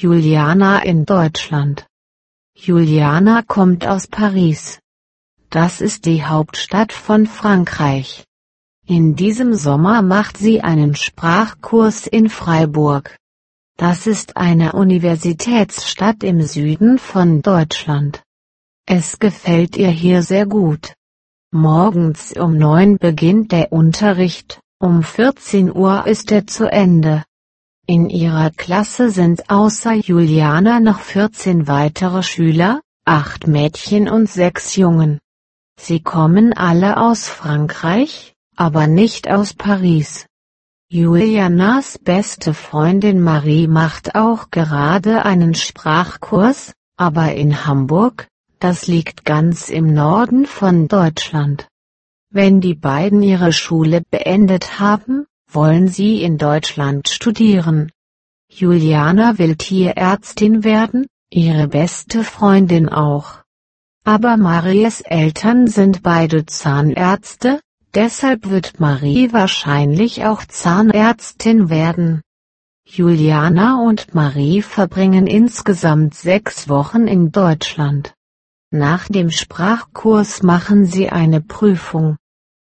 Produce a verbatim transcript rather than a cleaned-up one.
Juliana in Deutschland. Juliana kommt aus Paris. Das ist die Hauptstadt von Frankreich. In diesem Sommer macht sie einen Sprachkurs in Freiburg. Das ist eine Universitätsstadt im Süden von Deutschland. Es gefällt ihr hier sehr gut. Morgens um neun beginnt der Unterricht, um vierzehn Uhr ist er zu Ende. In ihrer Klasse sind außer Juliana noch vierzehn weitere Schüler, acht Mädchen und sechs Jungen. Sie kommen alle aus Frankreich, aber nicht aus Paris. Julianas beste Freundin Marie macht auch gerade einen Sprachkurs, aber in Hamburg, das liegt ganz im Norden von Deutschland. Wenn die beiden ihre Schule beendet haben, wollen sie in Deutschland studieren. Juliana will Tierärztin werden, ihre beste Freundin auch. Aber Maries Eltern sind beide Zahnärzte, deshalb wird Marie wahrscheinlich auch Zahnärztin werden. Juliana und Marie verbringen insgesamt sechs Wochen in Deutschland. Nach dem Sprachkurs machen sie eine Prüfung.